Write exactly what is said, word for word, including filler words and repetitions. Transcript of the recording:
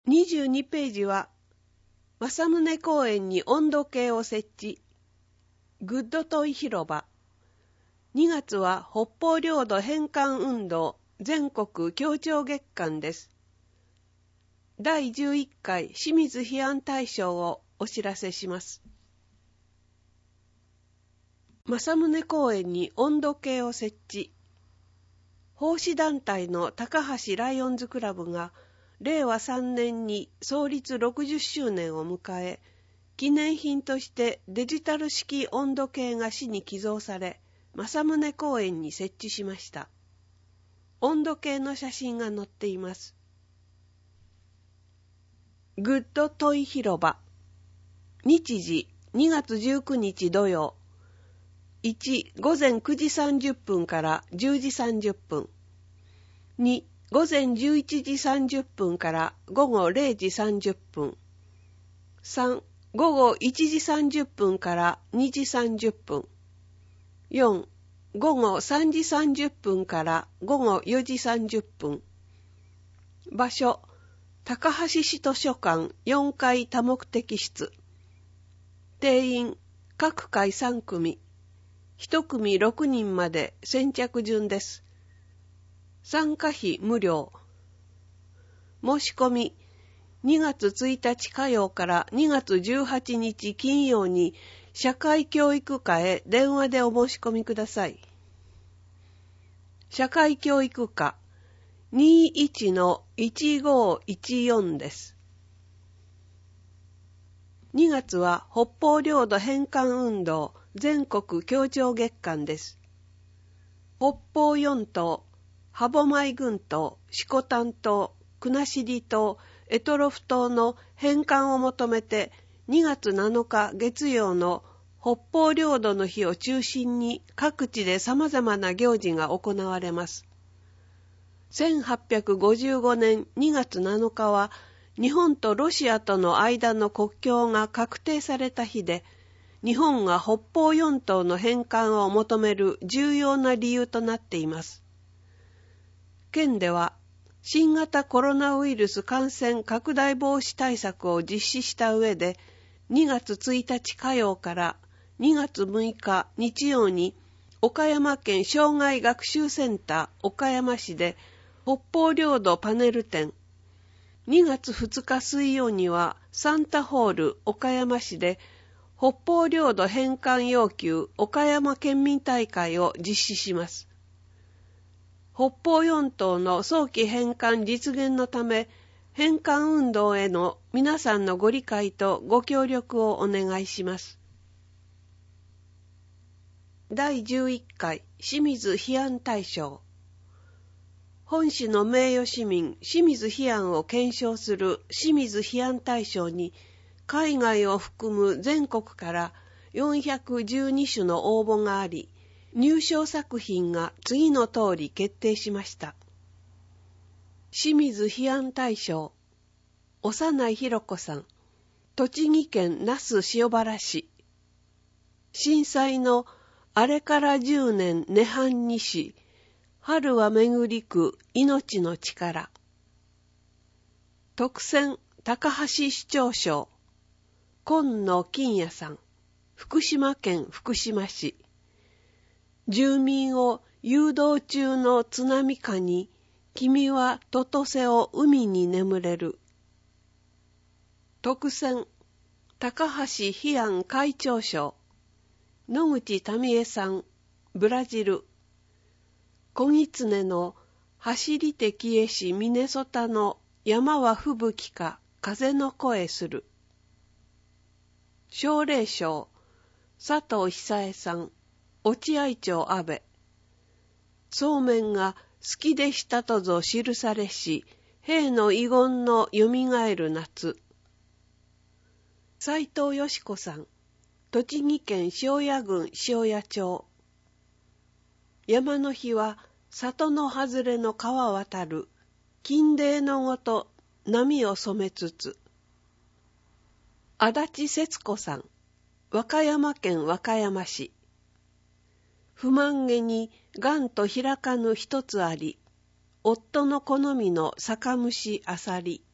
にじゅうにページは、正宗公園に温度計を設置。グッドトイ広場。にがつは北方領土返還運動全国協調月間です。だいじゅういっかい清水批案大賞をお知らせします。正宗公園に温度計を設置。奉仕団体の高橋ライオンズクラブがれいわさんねんに創立ろくじゅっしゅうねんを迎え、記念品としてデジタル式温度計が市に寄贈され、正宗公園に設置しました。温度計の写真が載っています。グッドトイ広場。日時にがつじゅうくにち土曜。いち、午前くじさんじゅっぷんからじゅうじさんじゅっぷん。に、午前じゅういちじさんじゅっぷんから午後れいじさんじゅっぷん。さん、午後いちじさんじゅっぷんからにじさんじゅっぷん。よん、午後さんじさんじゅっぷんから午後よじさんじゅっぷん。場所、高橋市図書館よんかい多目的室。定員、各回さんくみ。いちくみろくにんまで先着順です。参加費無料。申し込み、にがつついたち火曜からにがつじゅうはちにち金曜に社会教育課へ電話でお申し込みください。社会教育課 にじゅういちのいちごいちよん です。にがつは北方領土返還運動全国協調月間です。北方四島、歯舞群島、色丹島、国後島、択捉島の返還を求めてにがつなのか月曜の北方領土の日を中心に各地で様々な行事が行われます。せんはっぴゃくごじゅうごねんにがつなのかは日本とロシアとの間の国境が確定された日で、日本が北方四島の返還を求める重要な理由となっています。県では新型コロナウイルス感染拡大防止対策を実施した上で、にがつついたち火曜からにがつむいか日曜に岡山県障害学習センター岡山市で北方領土パネル展、にがつふつか水曜にはサンタホール岡山市で北方領土返還要求岡山県民大会を実施します。北方四島の早期返還実現のため、返還運動への皆さんのご理解とご協力をお願いします。だいじゅういっかい清水批案大賞。本市の名誉市民清水批案を顕彰する清水批案大賞に、海外を含む全国からよんひゃくじゅうにしゅの応募があり、入賞作品が次の通り決定しました。清水批案大賞、幼いひろこさん、栃木県那須塩原市。震災のあれからじゅうねん涅槃西、春は巡りく命の力。特選高橋市長賞、今野金也さん、福島県福島市。住民を誘導中の津波下に、君はととせを海に眠れる。特選高橋批案会長賞、野口民恵さん、ブラジル。小狐の走りて消えしミネソタの山は吹雪か風の声する。奨励賞、佐藤久恵さん、落合町安倍。そうめんが好きでしたとぞ記されし、兵の遺言のよみがえる夏。斉藤よし子さん、栃木県塩谷郡塩谷町。山の日は里の外れの川渡る、金泥のごと波を染めつつ。足立節子さん、和歌山県和歌山市。不満げにがんと開かぬ一つあり、夫の好みの酒蒸しあさり。